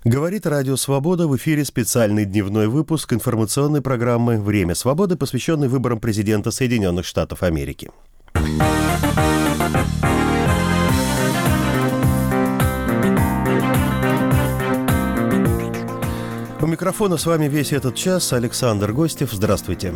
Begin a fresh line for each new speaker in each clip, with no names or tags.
Говорит Радио Свобода, в эфире специальный дневной выпуск информационной программы «Время свободы», посвященный выборам президента Соединенных Штатов Америки. У микрофона с вами весь этот час Александр Гостев. Здравствуйте.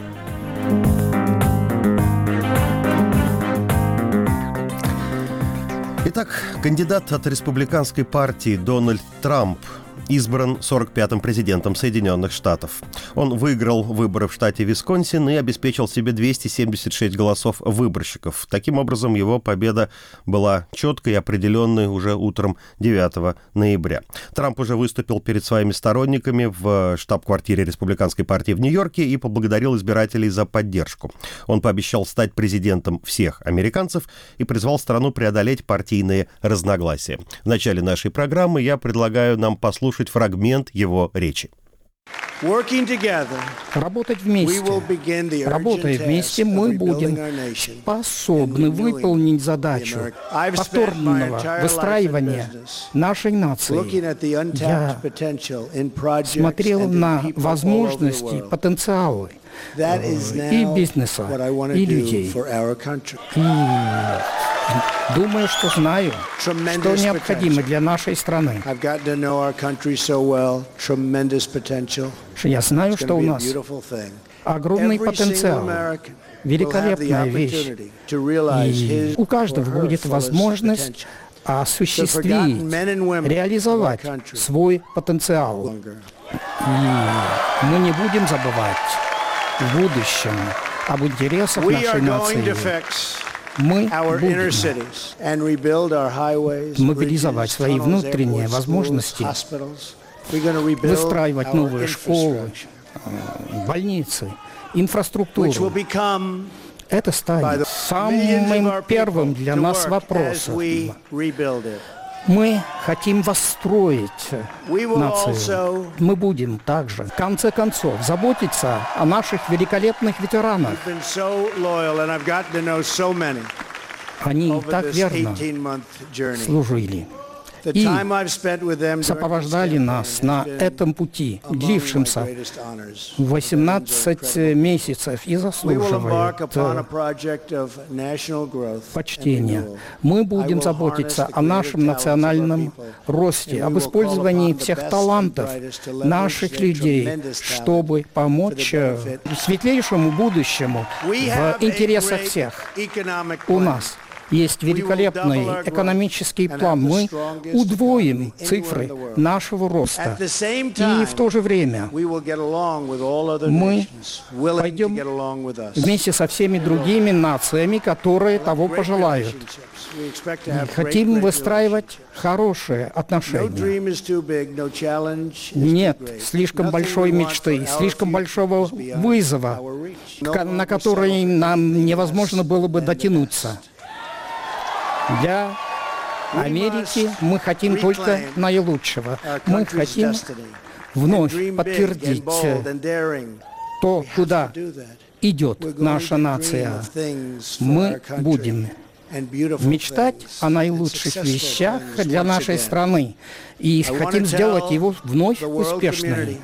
Итак, кандидат от республиканской партии Дональд Трамп избран 45-м президентом Соединенных Штатов. Он выиграл выборы в штате Висконсин и обеспечил себе 276 голосов выборщиков. Таким образом, его победа была четкой и определенной уже утром 9 ноября. Трамп уже выступил перед своими сторонниками в штаб-квартире республиканской партии в Нью-Йорке и поблагодарил избирателей за поддержку. Он пообещал стать президентом всех американцев и призвал страну преодолеть партийные разногласия. В начале нашей программы я предлагаю нам послушать фрагмент его речи.
Работать вместе. Работая вместе, мы будем способны выполнить задачу повторного выстраивания нашей нации. Я смотрел на возможности, потенциалы и бизнеса, и людей. И думаю, что знаю, что необходимо для нашей страны. Я знаю, что у нас огромный потенциал, великолепная вещь. И у каждого будет возможность осуществить, реализовать свой потенциал. И мы не будем забывать в будущем об интересах нашей нации. Мы будем мобилизовать свои внутренние возможности, выстраивать новые школы, больницы, инфраструктуру. Это станет самым первым для нас вопросом. Мы хотим восстроить нацию. Мы будем также, в конце концов, заботиться о наших великолепных ветеранах. Они так верно служили и сопровождали нас на этом пути, длившемся 18 месяцев, и заслуживают почтения. Мы будем заботиться о нашем национальном росте, об использовании всех талантов наших людей, чтобы помочь светлейшему будущему в интересах всех. У нас есть великолепный экономический план. Мы удвоим цифры нашего роста. И в то же время мы пойдем вместе со всеми другими нациями, которые того пожелают. И хотим выстраивать хорошие отношения. Нет слишком большой мечты, слишком большого вызова, на который нам невозможно было бы дотянуться. Для Америки мы хотим только наилучшего. Мы хотим вновь подтвердить то, куда идет наша нация. Мы будем мечтать о наилучших вещах для нашей страны и хотим сделать его вновь успешным.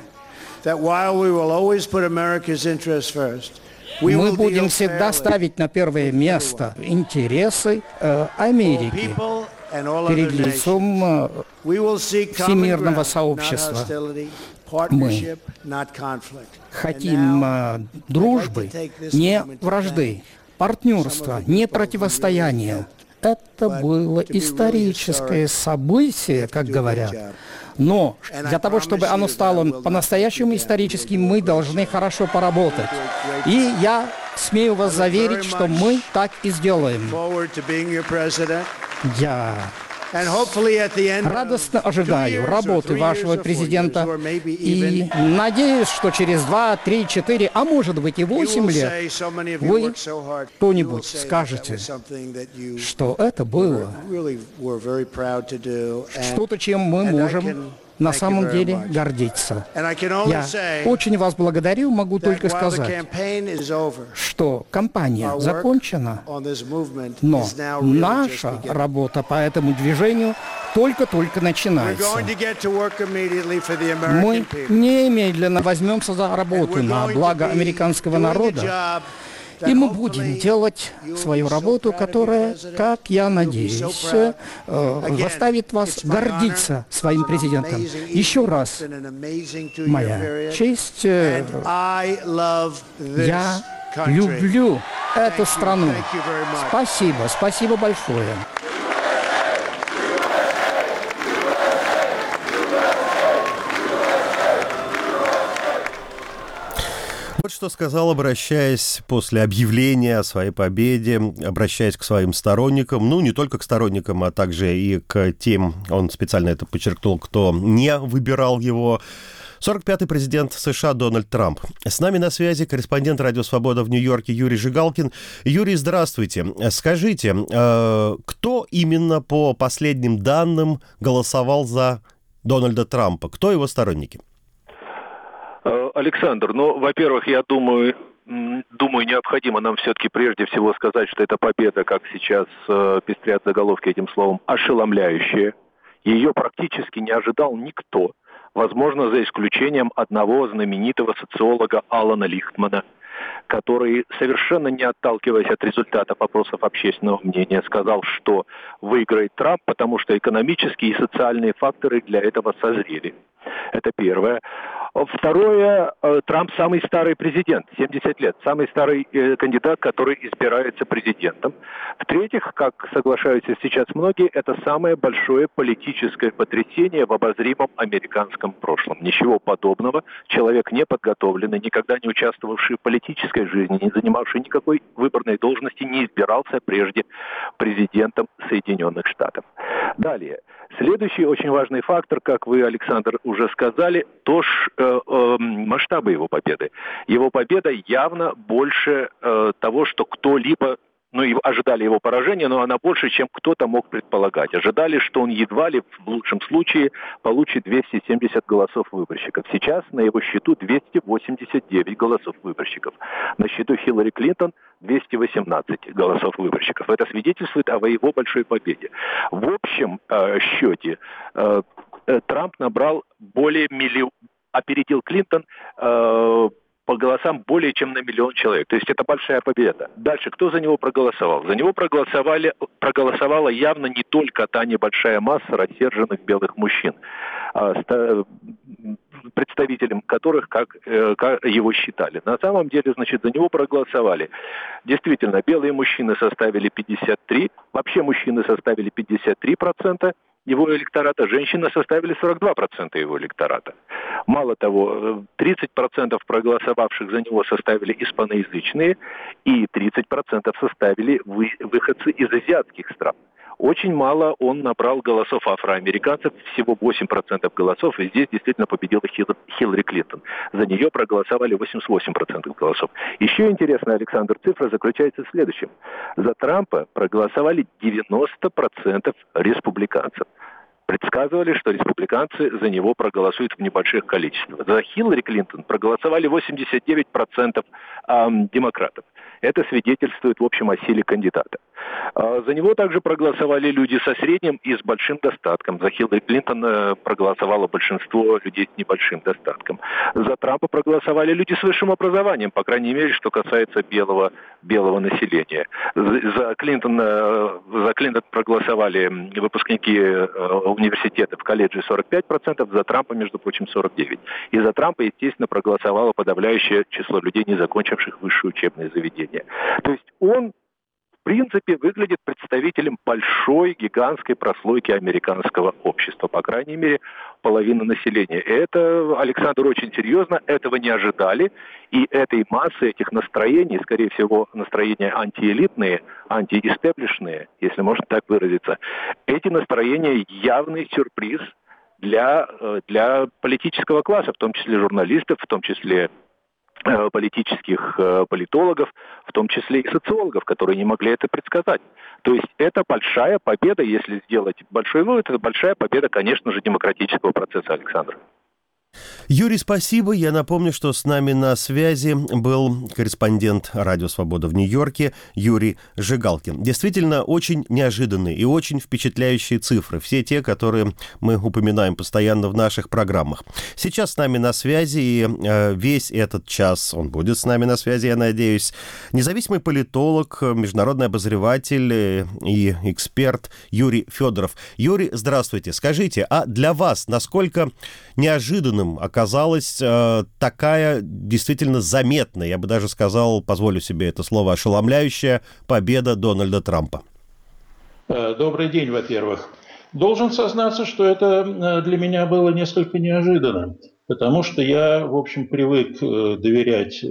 Мы будем всегда ставить на первое место интересы Америки перед лицом всемирного сообщества. Мы хотим дружбы, не вражды, партнерства, не противостояния. Это было историческое событие, как говорят. Но для того, чтобы оно стало по-настоящему историческим, мы должны хорошо поработать. И я смею вас заверить, что мы так и сделаем. Я радостно ожидаю работы вашего президента и надеюсь, что через 2, 3, 4, а может быть и 8 лет вы кто-нибудь скажете, что это было что-то, чем мы можем на самом деле гордиться. Я очень вас благодарю, могу только сказать, что кампания закончена, но наша работа по этому движению только-только начинается. Мы немедленно возьмемся за работу на благо американского народа, и мы будем делать свою работу, которая, как я надеюсь, заставит вас гордиться своим президентом. Еще раз, моя честь, я люблю эту страну. Спасибо большое.
Вот что сказал, обращаясь после объявления о своей победе, обращаясь к своим сторонникам, ну, не только к сторонникам, а также и к тем, он специально это подчеркнул, кто не выбирал его, 45-й президент США Дональд Трамп. С нами на связи корреспондент «Радио Свобода» в Нью-Йорке Юрий Жигалкин. Юрий, здравствуйте. Скажите, кто именно по последним данным голосовал за Дональда Трампа? Кто его сторонники?
Александр, во-первых, я думаю, необходимо нам все-таки прежде всего сказать, что эта победа, как сейчас пестрят заголовки этим словом, ошеломляющая. Ее практически не ожидал никто. Возможно, за исключением одного знаменитого социолога Алана Лихтмана, который, совершенно не отталкиваясь от результатов опросов общественного мнения, сказал, что выиграет Трамп, потому что экономические и социальные факторы для этого созрели. Это первое. Второе, Трамп самый старый президент, 70 лет, самый старый кандидат, который избирается президентом. В-третьих, как соглашаются сейчас многие, это самое большое политическое потрясение в обозримом американском прошлом. Ничего подобного. Человек не подготовленный, никогда не участвовавший в политической жизни, не занимавший никакой выборной должности, не избирался прежде президентом Соединенных Штатов. Далее. Следующий очень важный фактор, как вы, Александр, уже сказали, масштабы его победы. Его победа явно больше того, что кто-либо, ожидали его поражения, но она больше, чем кто-то мог предполагать. Ожидали, что он едва ли, в лучшем случае, получит 270 голосов выборщиков. Сейчас на его счету 289 голосов выборщиков. На счету Хиллари Клинтон 218 голосов выборщиков. Это свидетельствует о его большой победе. В общем счете Трамп набрал опередил Клинтон по голосам более чем на 1 миллион человек. То есть это большая победа. Дальше, кто за него проголосовал? За него проголосовала явно не только та небольшая масса рассерженных белых мужчин, представителем которых, как его считали. На самом деле, за него проголосовали. Действительно, белые мужчины составили 53%, вообще мужчины составили 53% его электората, женщины составили 42% его электората. Мало того, 30% проголосовавших за него составили испаноязычные, и 30% составили выходцы из азиатских стран. Очень мало он набрал голосов афроамериканцев, всего 8% голосов, и здесь действительно победила Хиллари Клинтон. За нее проголосовали 88% голосов. Еще интересная, Александр, цифра заключается в следующем. За Трампа проголосовали 90% республиканцев. Предсказывали, что республиканцы за него проголосуют в небольших количествах. За Хиллари Клинтон проголосовали 89% демократов. Это свидетельствует, в общем, о силе кандидата. За него также проголосовали люди со средним и с большим достатком. За Хиллари Клинтон проголосовало большинство людей с небольшим достатком. За Трампа проголосовали люди с высшим образованием, по крайней мере, что касается белого населения. За Клинтон проголосовали выпускники университетов, колледжей 45%, за Трампа, между прочим, 49%. И за Трампа, естественно, проголосовало подавляющее число людей, не закончивших высшие учебные заведения. То есть он, в принципе, выглядит представителем большой, гигантской прослойки американского общества, по крайней мере, половины населения. И это, Александр, очень серьезно, этого не ожидали, и этой массы, этих настроений, скорее всего, настроения антиэлитные, антиэстеблишные, если можно так выразиться, эти настроения явный сюрприз для политического класса, в том числе журналистов, в том числе политических политологов, в том числе и социологов, которые не могли это предсказать. То есть это большая победа, если сделать большой вывод, это большая победа, конечно же, демократического процесса, Александр.
Юрий, спасибо. Я напомню, что с нами на связи был корреспондент «Радио Свобода» в Нью-Йорке Юрий Жигалкин. Действительно, очень неожиданные и очень впечатляющие цифры. Все те, которые мы упоминаем постоянно в наших программах. Сейчас с нами на связи, и весь этот час он будет с нами на связи, я надеюсь, независимый политолог, международный обозреватель и эксперт Юрий Федоров. Юрий, здравствуйте. Скажите, а для вас насколько неожиданным оказалась такая действительно заметная, я бы даже сказал, позволю себе это слово, ошеломляющая победа Дональда Трампа?
Добрый день, во-первых. Должен сознаться, что это для меня было несколько неожиданно, потому что я, в общем, привык доверять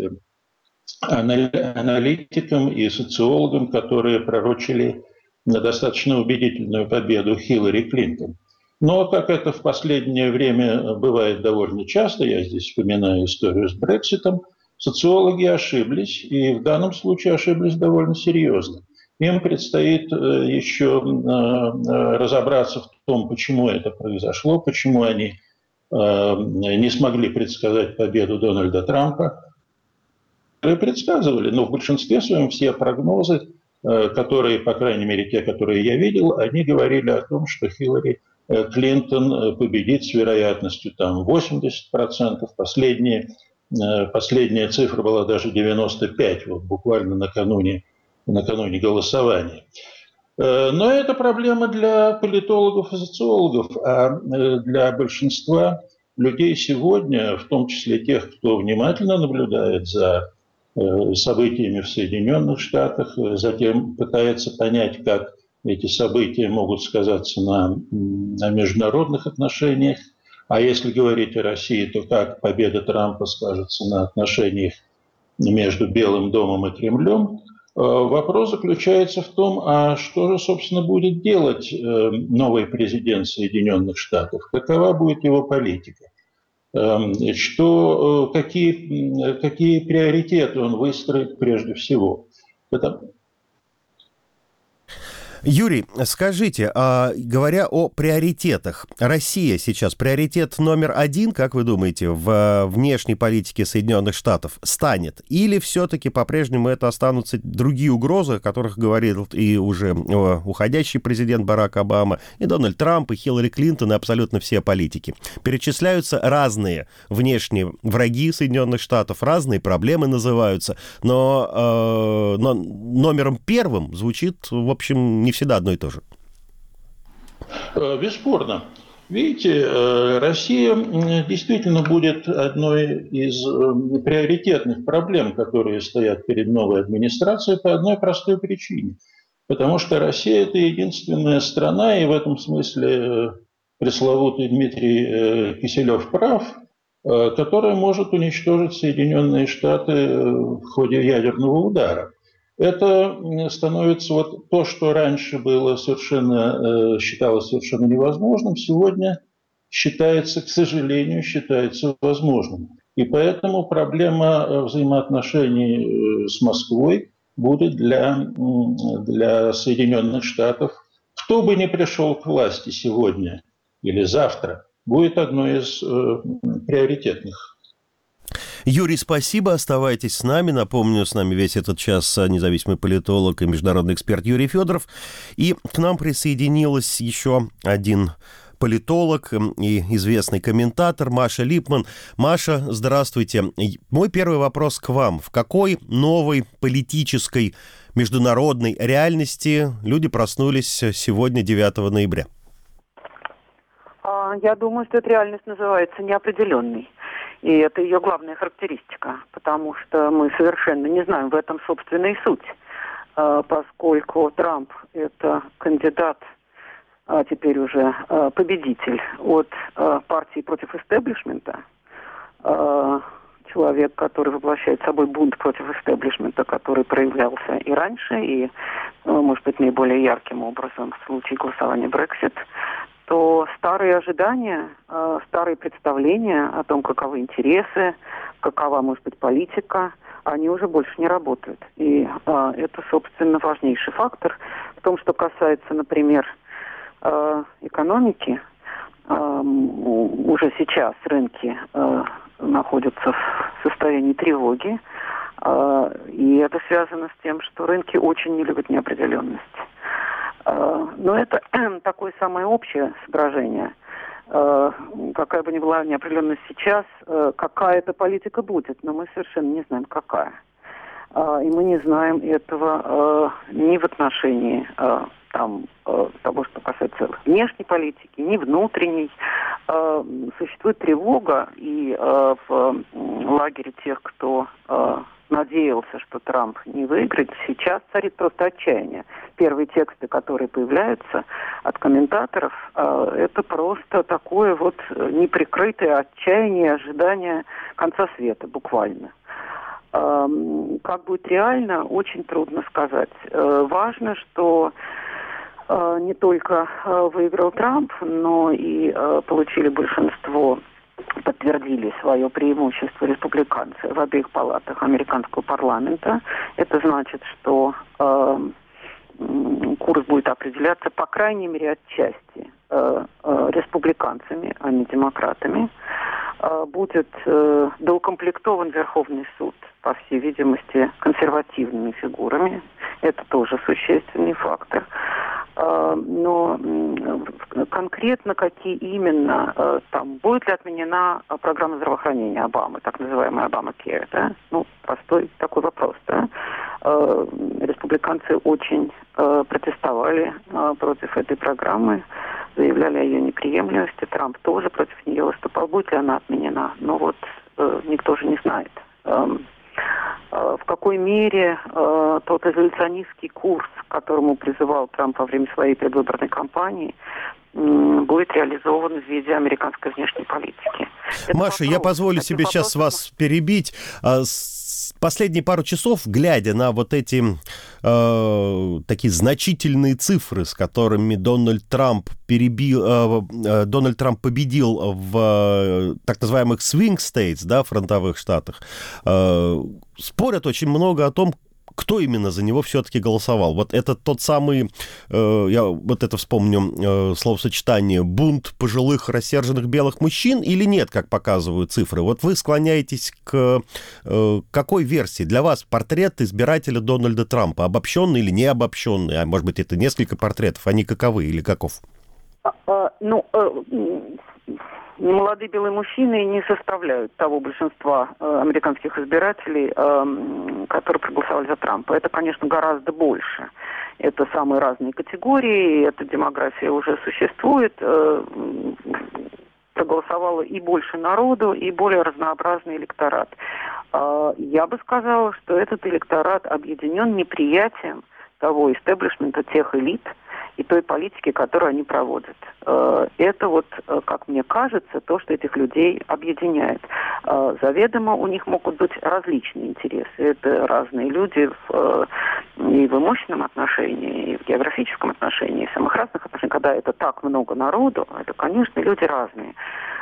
аналитикам и социологам, которые пророчили достаточно убедительную победу Хиллари Клинтон. Но, как это в последнее время бывает довольно часто, я здесь вспоминаю историю с Брекситом, социологи ошиблись, и в данном случае ошиблись довольно серьезно. Им предстоит еще разобраться в том, почему это произошло, почему они не смогли предсказать победу Дональда Трампа. Предсказывали, но в большинстве своем все прогнозы, которые, по крайней мере, те, которые я видел, они говорили о том, что Хиллари Клинтон победит с вероятностью там 80%. Последняя цифра была даже 95%, вот буквально накануне голосования. Но это проблема для политологов и социологов, а для большинства людей сегодня, в том числе тех, кто внимательно наблюдает за событиями в Соединенных Штатах, затем пытается понять, как эти события могут сказаться на международных отношениях. А если говорить о России, то как победа Трампа скажется на отношениях между Белым домом и Кремлем? Вопрос заключается в том, а что же, собственно, будет делать новый президент Соединенных Штатов? Какова будет его политика? Какие приоритеты он выстроит прежде всего?
Юрий, скажите, говоря о приоритетах, Россия сейчас приоритет номер один, как вы думаете, в внешней политике Соединенных Штатов станет? Или все-таки по-прежнему это останутся другие угрозы, о которых говорил и уже уходящий президент Барак Обама, и Дональд Трамп, и Хиллари Клинтон, и абсолютно все политики? Перечисляются разные внешние враги Соединенных Штатов, разные проблемы называются, но номером первым звучит, в общем, не всегда одно и то же.
Бесспорно. Видите, Россия действительно будет одной из приоритетных проблем, которые стоят перед новой администрацией по одной простой причине. Потому что Россия – это единственная страна, и в этом смысле пресловутый Дмитрий Киселев прав, которая может уничтожить Соединенные Штаты в ходе ядерного удара. Это становится вот то, что раньше было считалось совершенно невозможным, сегодня считается, к сожалению, возможным. И поэтому проблема взаимоотношений с Москвой будет для Соединенных Штатов, кто бы ни пришел к власти сегодня или завтра, будет одной из приоритетных.
Юрий, спасибо, оставайтесь с нами. Напомню, с нами весь этот час независимый политолог и международный эксперт Юрий Федоров. И к нам присоединилась еще один политолог и известный комментатор Маша Липман. Маша, здравствуйте. Мой первый вопрос к вам. В какой новой политической международной реальности люди проснулись сегодня, 9 ноября?
Я думаю, что эта реальность называется неопределенной. И это ее главная характеристика, потому что мы совершенно не знаем в этом собственной суть, поскольку Трамп – это кандидат, а теперь уже победитель от партии против истеблишмента, человек, который воплощает собой бунт против истеблишмента, который проявлялся и раньше, и, может быть, наиболее ярким образом в случае голосования Brexit, то старые ожидания, старые представления о том, каковы интересы какова может быть политика, они уже больше не работают. И это, собственно, важнейший фактор. В том, что касается, например, экономики, уже сейчас рынки находятся в состоянии тревоги, и это связано с тем, что рынки очень не любят неопределенность. Но это такое самое общее соображение. Какая бы ни была неопределенность сейчас, какая-то политика будет, но мы совершенно не знаем, какая. И мы не знаем этого ни в отношении того, что касается внешней политики, ни внутренней. Существует тревога, и в лагере тех, кто надеялся, что Трамп не выиграет, сейчас царит просто отчаяние. Первые тексты, которые появляются от комментаторов, это просто такое вот неприкрытое отчаяние, ожидание конца света, буквально. Как будет реально, очень трудно сказать. Важно, что не только выиграл Трамп, но и получили большинство, подтвердили свое преимущество республиканцы в обеих палатах американского парламента. Это значит, что курс будет определяться, по крайней мере, отчасти республиканцами, а не демократами. Будет доукомплектован Верховный суд, по всей видимости, консервативными фигурами. Это тоже существенный фактор. Но конкретно какие именно, там, будет ли отменена программа здравоохранения Обамы, так называемая Obamacare, да? Ну, простой такой вопрос, да? Республиканцы очень протестовали против этой программы, заявляли о ее неприемлемости. Трамп тоже против нее выступал. Будет ли она отменена? Но вот никто же не знает. В какой мере тот изоляционистский курс, к которому призывал Трамп во время своей предвыборной кампании, будет реализован в виде американской внешней политики.
Маша, я позволю себе сейчас вас перебить. Последние пару часов, глядя на вот эти такие значительные цифры, с которыми Дональд Трамп победил в так называемых swing states, да, фронтовых штатах, спорят очень много о том, кто именно за него все-таки голосовал. Вот это тот самый, я вот это вспомню словосочетание, бунт пожилых рассерженных белых мужчин или нет, как показывают цифры? Вот вы склоняетесь к какой версии? Для вас портрет избирателя Дональда Трампа обобщенный или не обобщенный? А может быть, это несколько портретов, они каковы или каков?
Молодые белые мужчины не составляют того большинства американских избирателей, которые проголосовали за Трампа. Это, конечно, гораздо больше. Это самые разные категории, эта демография уже существует. Проголосовало и больше народу, и более разнообразный электорат. Я бы сказала, что этот электорат объединен неприятием того истеблишмента, тех элит и той политики, которую они проводят. Это вот, как мне кажется, то, что этих людей объединяет. Заведомо у них могут быть различные интересы. Это разные люди и в имущественном отношении, и в географическом отношении, и в самых разных отношениях. Когда это так много народу, это, конечно, люди разные.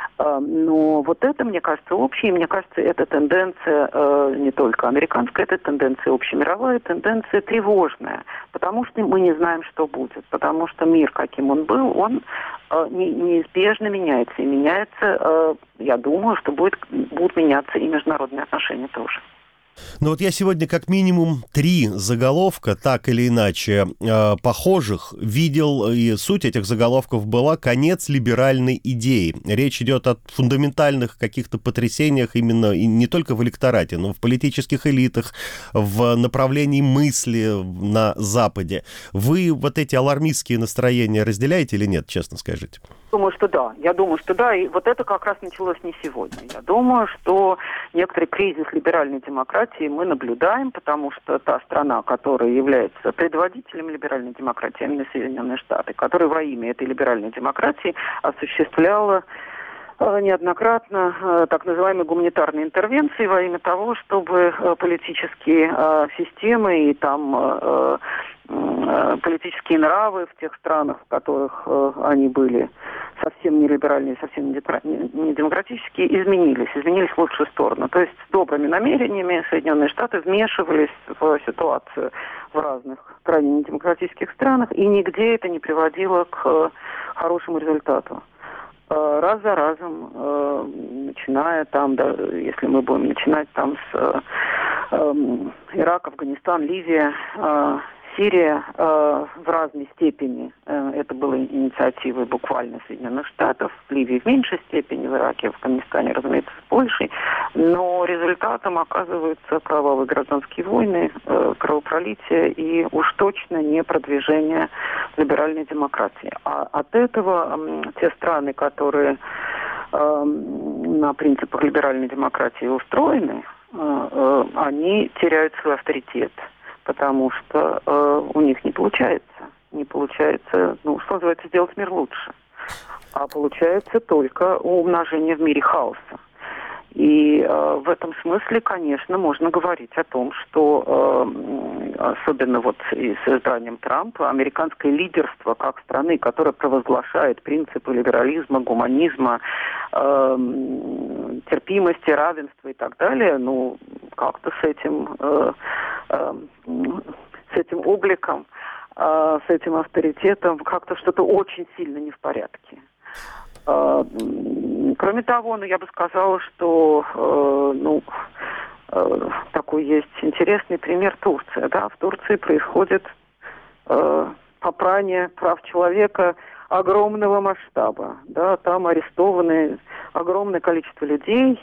Но вот это, мне кажется, общее, и мне кажется, это тенденция не только американская, это тенденция общемировая, тенденция тревожная, потому что мы не знаем, что будет, потому что мир, каким он был, он неизбежно меняется, и меняется, я думаю, что будут меняться и международные отношения тоже.
Ну вот я сегодня как минимум 3 заголовка, так или иначе, похожих видел, и суть этих заголовков была «Конец либеральной идеи». Речь идет о фундаментальных каких-то потрясениях именно и не только в электорате, но в политических элитах, в направлении мысли на Западе. Вы вот эти алармистские настроения разделяете или нет, честно скажите?
Я думаю, что да, и вот это как раз началось не сегодня. Я думаю, что некоторый кризис либеральной демократии мы наблюдаем, потому что та страна, которая является предводителем либеральной демократии, именно Соединенные Штаты, которая во имя этой либеральной демократии осуществляла неоднократно так называемые гуманитарные интервенции во имя того, чтобы политические системы и там политические нравы в тех странах, в которых они были совсем не либеральные, совсем не демократические, изменились в лучшую сторону. То есть с добрыми намерениями Соединенные Штаты вмешивались в ситуацию в разных крайне недемократических странах, и нигде это не приводило к хорошему результату. Раз за разом, начиная там, да, если мы будем начинать там с Ирак, Афганистан, Ливия, Сирия, в разной степени это были инициативы буквально Соединенных Штатов, в Ливии в меньшей степени, в Ираке, в Афганистане, разумеется, в Польше, но результатом оказываются кровавые гражданские войны, кровопролитие и уж точно не продвижение либеральной демократии. А от этого те страны, которые на принципах либеральной демократии устроены, они теряют свой авторитет, потому что у них не получается, ну, что называется, сделать мир лучше, а получается только умножение в мире хаоса. И в этом смысле, конечно, можно говорить о том, что особенно вот и с избранием Трампа американское лидерство как страны, которая провозглашает принципы либерализма, гуманизма, терпимости, равенства и так далее, ну, как-то с этим обликом, с этим авторитетом как-то что-то очень сильно не в порядке. Кроме того, я бы сказала, что такой есть интересный пример Турции. Да? В Турции происходит попрание прав человека огромного масштаба. Да? Там арестованы огромное количество людей.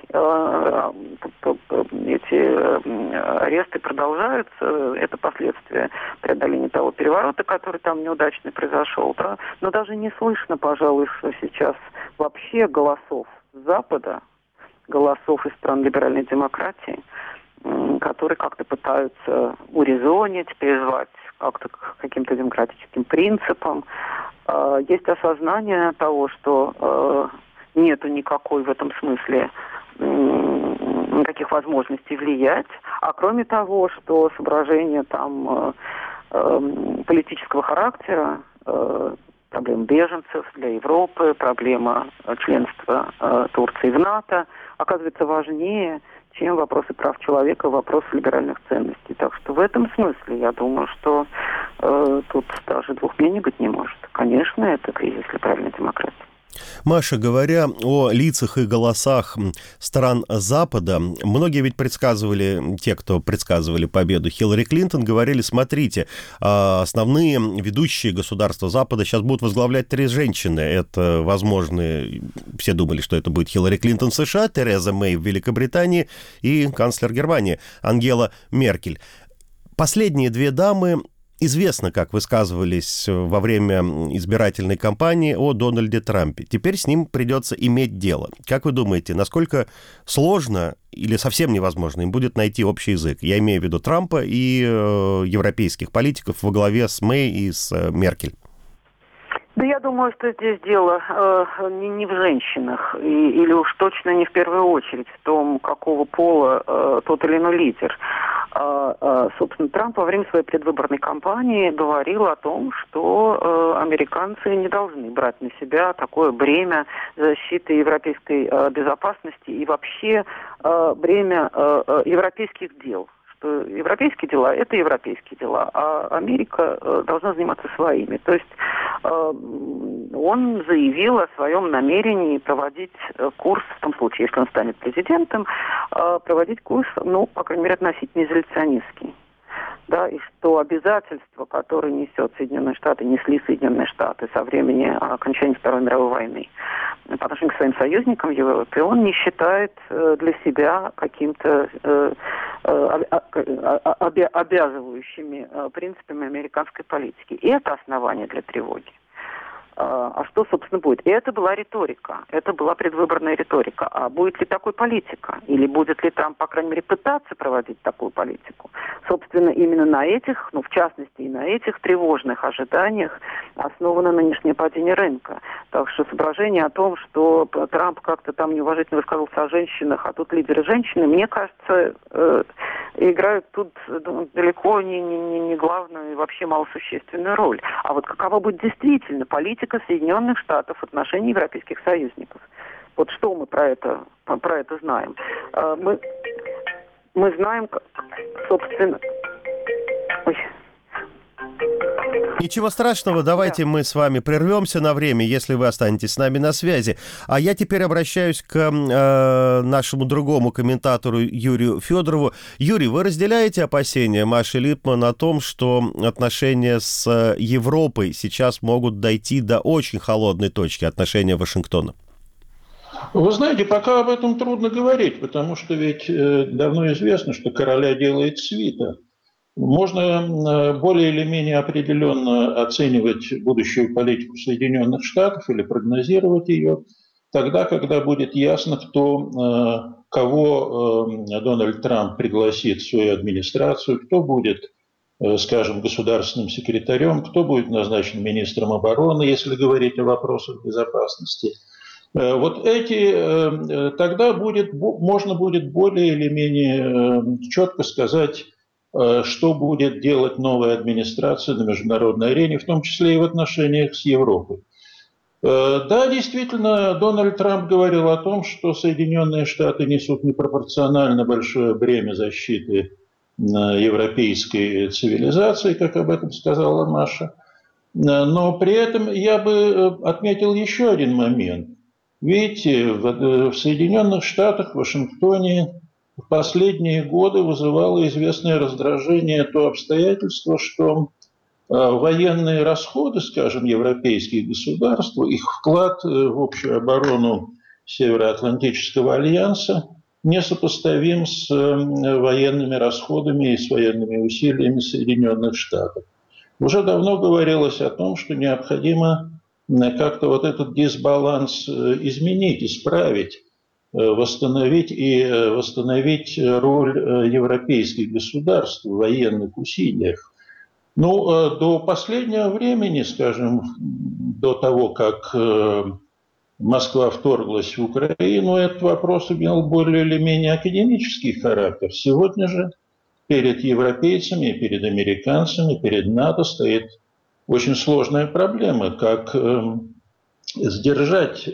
Эти аресты продолжаются. Это последствия преодоления того переворота, который там неудачно произошел. Да? Но даже не слышно, пожалуй, что сейчас вообще голосов Запада, голосов из стран либеральной демократии, которые как-то пытаются урезонить, призвать как-то к каким-то демократическим принципам. Есть осознание того, что нету никакой в этом смысле никаких возможностей влиять, а кроме того, что соображения там политического характера, проблема беженцев для Европы, проблема членства Турции в НАТО оказывается важнее, чем вопросы прав человека, вопросы либеральных ценностей. Так что в этом смысле я думаю, что тут даже двух мнений быть не может. Конечно, это кризис либеральной демократии.
Маша, говоря о лицах и голосах стран Запада, многие ведь предсказывали, те, кто предсказывали победу Хиллари Клинтон, говорили, смотрите, основные ведущие государства Запада сейчас будут возглавлять 3 женщины. Это, возможно, все думали, что это будет Хиллари Клинтон в США, Тереза Мэй в Великобритании и канцлер Германии Ангела Меркель. Последние 2 дамы... Известно, как высказывались во время избирательной кампании о Дональде Трампе. Теперь с ним придется иметь дело. Как вы думаете, насколько сложно или совсем невозможно им будет найти общий язык? Я имею в виду Трампа и европейских политиков во главе с Мэй и с Меркель.
Да я думаю, что здесь дело не в женщинах, или уж точно не в первую очередь в том, какого пола тот или иной лидер. Собственно, Трамп во время своей предвыборной кампании говорил о том, что американцы не должны брать на себя такое бремя защиты европейской безопасности и вообще бремя европейских дел. Что европейские дела – это европейские дела, а Америка должна заниматься своими. То есть он заявил о своем намерении проводить курс, в том случае, если он станет президентом, проводить курс, ну, по крайней мере, относительно изоляционистский. Да, и что обязательства, которые несли Соединенные Штаты со времени окончания Второй мировой войны по отношению к своим союзникам в Европе, он не считает для себя каким-то обязывающими принципами американской политики. И это основание для тревоги. А что, собственно, будет? И это была риторика, это была предвыборная риторика. А будет ли такой политика? Или будет ли Трамп, по крайней мере, пытаться проводить такую политику? Собственно, именно на этих, в частности, и на этих тревожных ожиданиях основано нынешнее падение рынка. Так что соображение о том, что Трамп как-то там неуважительно высказался о женщинах, а тут лидеры женщины, мне кажется, играют тут далеко не главную и вообще малосущественную роль. А вот какова будет действительно политика Соединенных Штатов в отношении европейских союзников? Вот что мы про это знаем? Мы знаем, собственно... Ой.
Ничего страшного, давайте мы с вами прервемся на время, если вы останетесь с нами на связи. А я теперь обращаюсь к нашему другому комментатору Юрию Федорову. Юрий, вы разделяете опасения Маши Липман о том, что отношения с Европой сейчас могут дойти до очень холодной точки, отношения Вашингтона?
Вы знаете, пока об этом трудно говорить, потому что ведь давно известно, что короля делает свита. Можно более или менее определенно оценивать будущую политику Соединенных Штатов или прогнозировать ее тогда, когда будет ясно, кого Дональд Трамп пригласит в свою администрацию, кто будет, скажем, государственным секретарем, кто будет назначен министром обороны, если говорить о вопросах безопасности. Вот тогда можно будет более или менее четко сказать, что будет делать новая администрация на международной арене, в том числе и в отношениях с Европой. Да, действительно, Дональд Трамп говорил о том, что Соединенные Штаты несут непропорционально большое бремя защиты европейской цивилизации, как об этом сказала Маша. Но при этом я бы отметил еще один момент. Видите, в Соединенных Штатах, в Вашингтоне в последние годы вызывало известное раздражение то обстоятельство, что военные расходы, скажем, европейских государств, их вклад в общую оборону Североатлантического альянса несопоставим с военными расходами и с военными усилиями Соединенных Штатов. Уже давно говорилось о том, что необходимо как-то вот этот дисбаланс изменить, исправить, восстановить роль европейских государств в военных усилиях. До последнего времени, скажем, до того, как Москва вторглась в Украину, этот вопрос имел более или менее академический характер. Сегодня же перед европейцами, перед американцами, перед НАТО стоит очень сложная проблема, как сдержать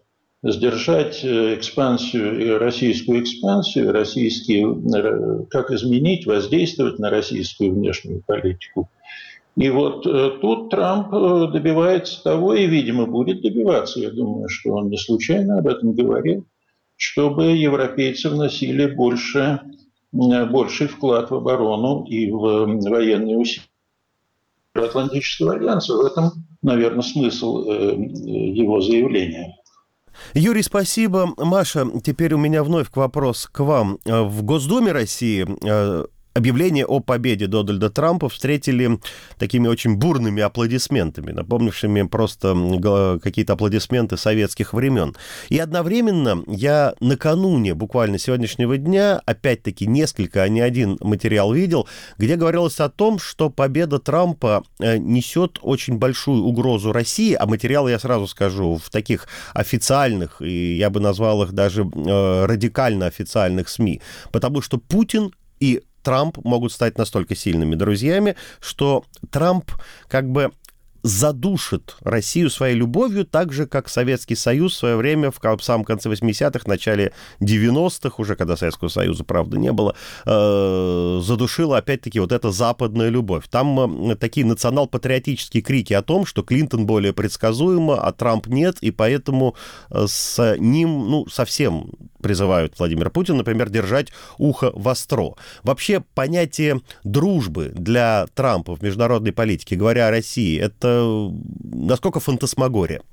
экспансию, российскую экспансию, как изменить, воздействовать на российскую внешнюю политику. И вот тут Трамп добивается того, и, видимо, будет добиваться, я думаю, что он не случайно об этом говорил, чтобы европейцы вносили больший вклад в оборону и в военные усилия Атлантического альянса. В этом, наверное, смысл его заявления.
Юрий, спасибо. Маша, теперь у меня вновь вопрос к вам. В Госдуме России объявление о победе Дональда Трампа встретили такими очень бурными аплодисментами, напомнившими просто какие-то аплодисменты советских времен. И одновременно я накануне буквально сегодняшнего дня опять-таки несколько, а не один материал видел, где говорилось о том, что победа Трампа несет очень большую угрозу России, а материалы, я сразу скажу, в таких официальных, и я бы назвал их даже радикально официальных СМИ, потому что Путин и Трамп могут стать настолько сильными друзьями, что Трамп как бы задушит Россию своей любовью, так же, как Советский Союз в свое время, в самом конце 80-х, начале 90-х, уже когда Советского Союза, правда, не было, задушила, опять-таки, вот эта западная любовь. Там такие национал-патриотические крики о том, что Клинтон более предсказуемо, а Трамп нет, и поэтому с ним, совсем призывают Владимира Путина, например, держать ухо востро. Вообще, понятие дружбы для Трампа в международной политике, говоря о России, это насколько фантасмагория?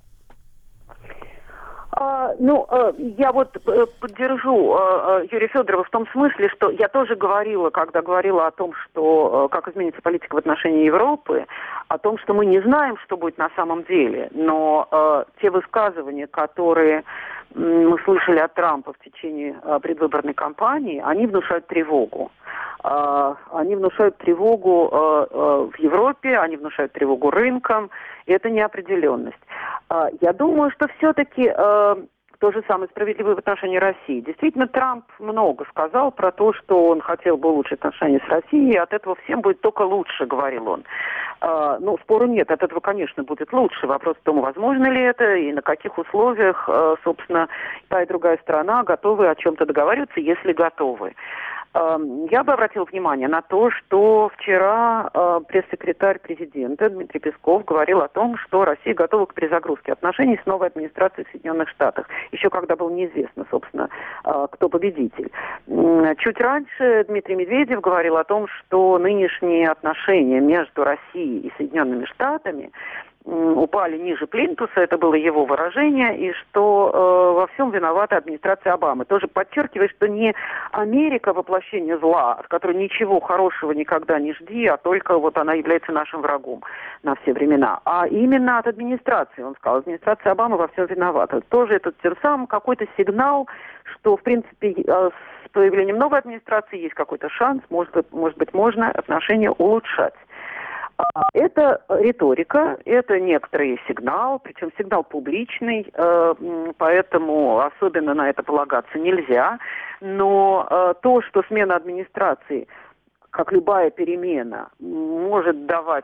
Я вот поддержу Юрия Федорова в том смысле, что я тоже говорила, когда говорила о том, что как изменится политика в отношении Европы, о том, что мы не знаем, что будет на самом деле, но те высказывания, которые мы слышали от Трампа в течение предвыборной кампании, они внушают тревогу. Они внушают тревогу в Европе, они внушают тревогу рынкам, и это неопределенность. Я думаю, что все-таки то же самое справедливо в отношении России. Действительно, Трамп много сказал про то, что он хотел бы улучшить отношения с Россией, и от этого всем будет только лучше, говорил он. Ну, спору нет, от этого, конечно, будет лучше. Вопрос в том, возможно ли это и на каких условиях, собственно, та и другая сторона готовы о чем-то договариваться, если готовы. Я бы обратила внимание на то, что вчера пресс-секретарь президента Дмитрий Песков говорил о том, что Россия готова к перезагрузке отношений с новой администрацией в Соединенных Штатах, еще когда было неизвестно, собственно, кто победитель. Чуть раньше Дмитрий Медведев говорил о том, что нынешние отношения между Россией и Соединенными Штатами упали ниже плинтуса, это было его выражение, и что во всем виновата администрация Обамы. Тоже подчеркивает, что не Америка воплощение зла, от которой ничего хорошего никогда не жди, а только вот она является нашим врагом на все времена, а именно от администрации. Он сказал, администрация Обамы во всем виновата. Тоже это тем самым какой-то сигнал, что, в принципе, с появлением новой администрации есть какой-то шанс, может быть, можно отношения улучшать. Это риторика, это некоторый сигнал, причем сигнал публичный, поэтому особенно на это полагаться нельзя. Но то, что смена администрации, как любая перемена, может давать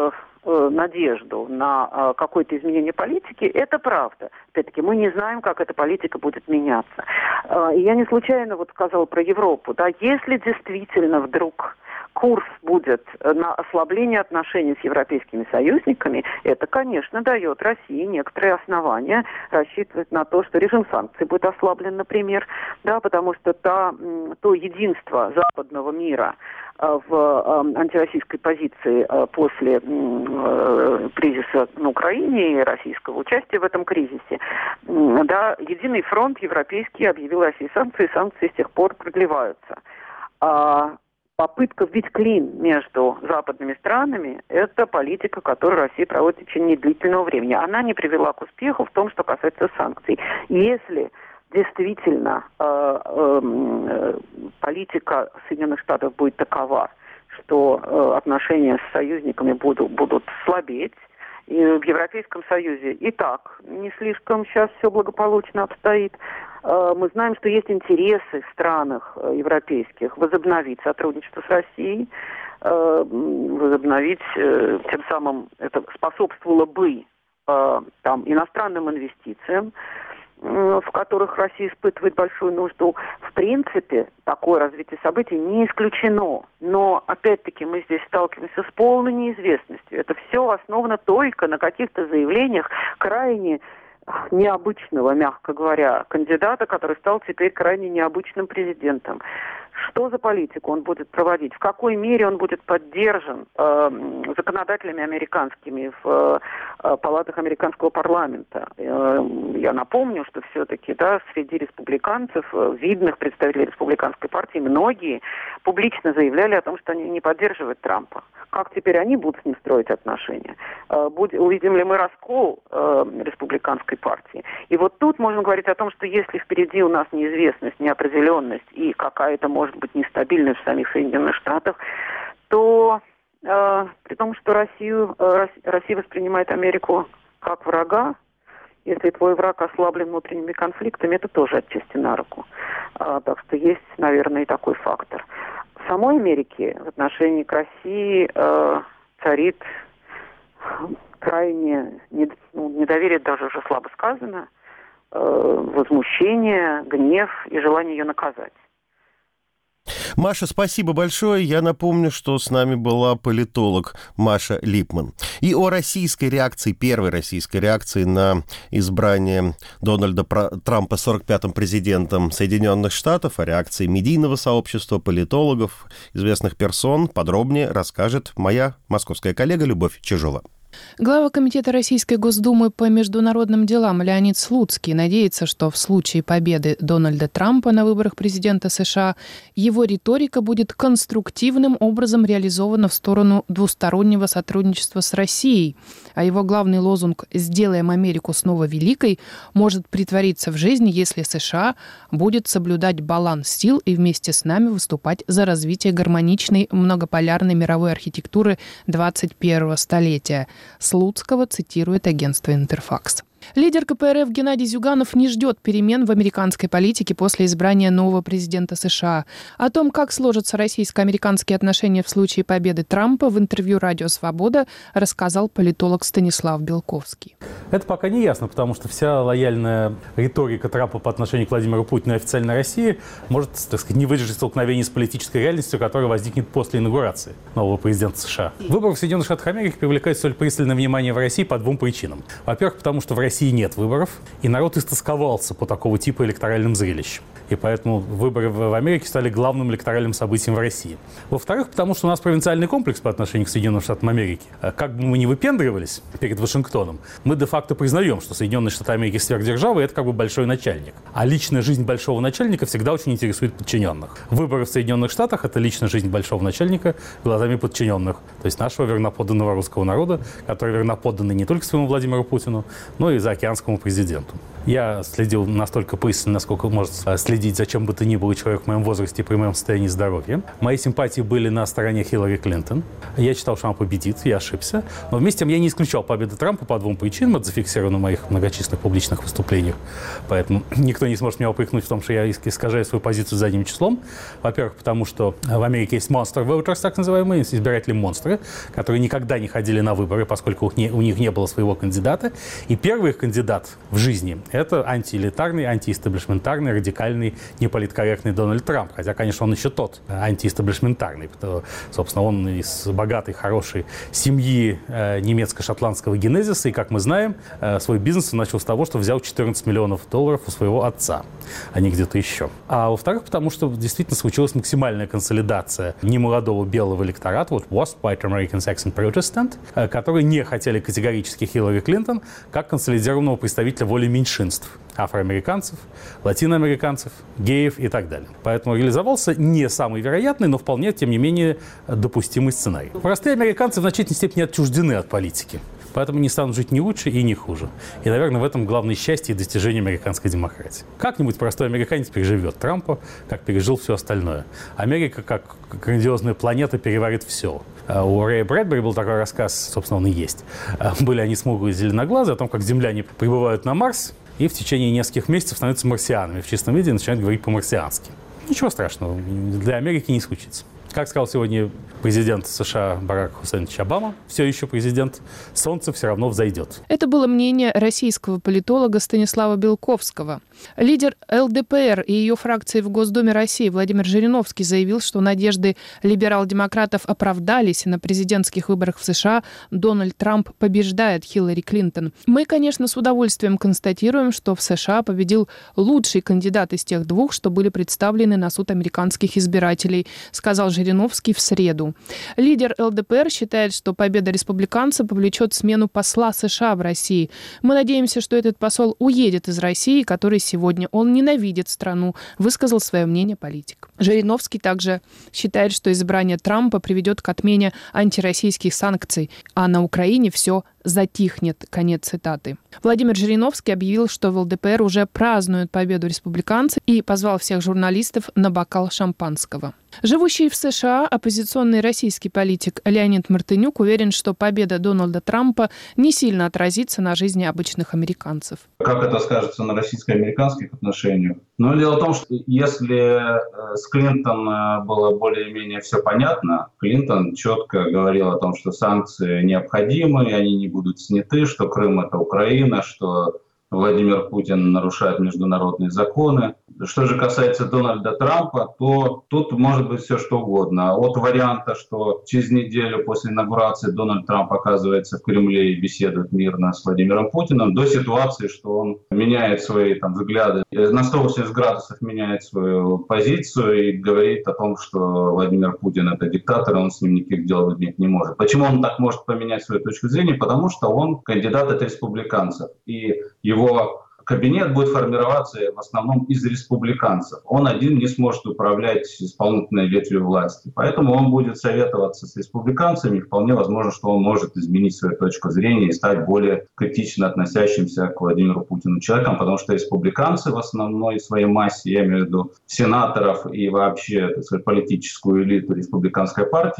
надежду на какое-то изменение политики, это правда. Опять-таки, мы не знаем, как эта политика будет меняться. И я не случайно вот сказала про Европу. Да, если действительно вдруг курс будет на ослабление отношений с европейскими союзниками, это, конечно, дает России некоторые основания рассчитывать на то, что режим санкций будет ослаблен, например, да, потому что то единство западного мира в антироссийской позиции после кризиса на Украине и российского участия в этом кризисе, да, Единый фронт европейский объявил России санкции, и санкции с тех пор продлеваются. Попытка вбить клин между западными странами – это политика, которую Россия проводит в течение длительного времени. Она не привела к успеху в том, что касается санкций. Если действительно политика Соединенных Штатов будет такова, что отношения с союзниками будут слабеть, и в Европейском Союзе и так не слишком сейчас все благополучно обстоит. Мы знаем, что есть интересы в странах европейских возобновить сотрудничество с Россией, возобновить, тем самым это способствовало бы иностранным инвестициям, в которых Россия испытывает большую нужду. В принципе, такое развитие событий не исключено. Но, опять-таки, мы здесь сталкиваемся с полной неизвестностью. Это все основано только на каких-то заявлениях крайне необычного, мягко говоря, кандидата, который стал теперь крайне необычным президентом. Что за политику он будет проводить? В какой мере он будет поддержан законодателями американскими в палатах американского парламента? Я напомню, что все-таки среди республиканцев, видных представителей республиканской партии, многие публично заявляли о том, что они не поддерживают Трампа. Как теперь они будут с ним строить отношения? Увидим ли мы раскол республиканской партии? И вот тут можно говорить о том, что если впереди у нас неизвестность, неопределенность и какая-то, может быть, нестабильность в самих Соединенных Штатах, то при том, что Россия воспринимает Америку как врага, если твой враг ослаблен внутренними конфликтами, это тоже отчасти на руку. Так что есть, наверное, и такой фактор. В самой Америке в отношении к России царит крайне недоверие, даже уже слабо сказано, возмущение, гнев и желание ее наказать.
Маша, спасибо большое. Я напомню, что с нами была политолог Маша Липман. И о российской реакции, первой российской реакции на избрание Дональда Трампа 45-м президентом Соединенных Штатов, о реакции медийного сообщества, политологов, известных персон, подробнее расскажет моя московская коллега Любовь Чижова.
Глава Комитета Российской Госдумы по международным делам Леонид Слуцкий надеется, что в случае победы Дональда Трампа на выборах президента США его риторика будет конструктивным образом реализована в сторону двустороннего сотрудничества с Россией, а его главный лозунг «Сделаем Америку снова великой» может притвориться в жизнь, если США будет соблюдать баланс сил и вместе с нами выступать за развитие гармоничной многополярной мировой архитектуры 21-го столетия. Слуцкого цитирует агентство «Интерфакс». Лидер КПРФ Геннадий Зюганов не ждет перемен в американской политике после избрания нового президента США. О том, как сложатся российско-американские отношения в случае победы Трампа, в интервью «Радио Свобода» рассказал политолог Станислав Белковский.
Это пока не ясно, потому что вся лояльная риторика Трампа по отношению к Владимиру Путину и официальной России может, так сказать, не выдержать столкновение с политической реальностью, которая возникнет после инаугурации нового президента США. Выборы в Соединенных Штатах Америки привлекают столь пристальное внимание в России по двум причинам. Во-первых, потому что в России нет выборов, и народ истосковался по такого типа электоральным зрелищам. И поэтому выборы в Америке стали главным электоральным событием в России. Во-вторых, потому что у нас провинциальный комплекс по отношению к Соединенным Штатам Америки. Как бы мы ни выпендривались перед Вашингтоном, мы де-факто признаем, что Соединенные Штаты Америки сверхдержава, и это как бы большой начальник. А личная жизнь большого начальника всегда очень интересует подчиненных. Выборы в Соединенных Штатах – это личная жизнь большого начальника глазами подчиненных. То есть нашего верноподданного русского народа, который верноподданный не только своему Владимиру Путину, но и заокеанскому президенту. Я следил настолько пристально, насколько может следить за чем бы то ни было человек в моем возрасте и при моем состоянии здоровья. Мои симпатии были на стороне Хиллари Клинтон. Я считал, что она победит, я ошибся. Но вместе с тем я не исключал победы Трампа по двум причинам. Это зафиксировано в моих многочисленных публичных выступлениях. Поэтому никто не сможет меня упрекнуть в том, что я искажаю свою позицию задним числом. Во-первых, потому что в Америке есть monster voters, так называемые, избиратели-монстры, которые никогда не ходили на выборы, поскольку у них не было своего кандидата. И первый их кандидат в жизни – это антиэлитарный, антиэстаблишментарный, радикальный, неполиткорректный Дональд Трамп. Хотя, конечно, он еще тот антиэстаблишментарный. Потому, собственно, он из богатой, хорошей семьи немецко-шотландского генезиса. И, как мы знаем, свой бизнес он начал с того, что взял $14 миллионов у своего отца, а не где-то еще. А во-вторых, потому что действительно случилась максимальная консолидация немолодого белого электората, вот West White American Saxon Protestant, которые не хотели категорически Хиллари Клинтон как консолидированного представителя воли меньшинств. Афроамериканцев, латиноамериканцев, геев и так далее. Поэтому реализовался не самый вероятный, но вполне, тем не менее, допустимый сценарий. Простые американцы в значительной степени отчуждены от политики. Поэтому не станут жить ни лучше и ни хуже. И, наверное, в этом главное счастье и достижение американской демократии. Как-нибудь простой американец переживет Трампа, как пережил все остальное. Америка, как грандиозная планета, переварит все. У Рэя Брэдбери был такой рассказ, собственно, он и есть. Были они смуглые зеленоглазые, о том, как земляне прибывают на Марс и в течение нескольких месяцев становятся марсианами. В чистом виде начинают говорить по-марсиански. Ничего страшного, для Америки не случится. Как сказал сегодня президент США Барак Хусейнович Обама, все еще президент, солнце все равно взойдет.
Это было мнение российского политолога Станислава Белковского. Лидер ЛДПР и ее фракции в Госдуме России Владимир Жириновский заявил, что надежды либерал-демократов оправдались, и на президентских выборах в США Дональд Трамп побеждает Хиллари Клинтон. Мы, конечно, с удовольствием констатируем, что в США победил лучший кандидат из тех двух, что были представлены на суд американских избирателей, сказал Жириновский в среду. Лидер ЛДПР считает, что победа республиканца повлечет смену посла США в России. Мы надеемся, что этот посол уедет из России, который сегодня он ненавидит страну, высказал свое мнение политик. Жириновский также считает, что избрание Трампа приведет к отмене антироссийских санкций, а на Украине все затихнет. Конец цитаты. Владимир Жириновский объявил, что в ЛДПР уже празднуют победу республиканцев и позвал всех журналистов на бокал шампанского. Живущий в США оппозиционный российский политик Леонид Мартынюк уверен, что победа Дональда Трампа не сильно отразится на жизни обычных американцев.
Как это скажется на российско-американских отношениях? Но дело в том, что если с Клинтон было более-менее все понятно, Клинтон четко говорил о том, что санкции необходимы, и они не будут сняты, что Крым — это Украина, что Владимир Путин нарушает международные законы. Что же касается Дональда Трампа, то тут может быть все что угодно. От варианта, что через неделю после инаугурации Дональд Трамп оказывается в Кремле и беседует мирно с Владимиром Путиным, до ситуации, что он меняет свои взгляды, на 180 градусов меняет свою позицию и говорит о том, что Владимир Путин — это диктатор, и он с ним никаких дел иметь не может. Почему он так может поменять свою точку зрения? Потому что он кандидат от республиканцев. И его кабинет будет формироваться в основном из республиканцев. Он один не сможет управлять исполнительной ветвью власти. Поэтому он будет советоваться с республиканцами. И вполне возможно, что он может изменить свою точку зрения и стать более критично относящимся к Владимиру Путину человеком, потому что республиканцы в основной своей массе, я имею в виду сенаторов и вообще политическую элиту республиканской партии,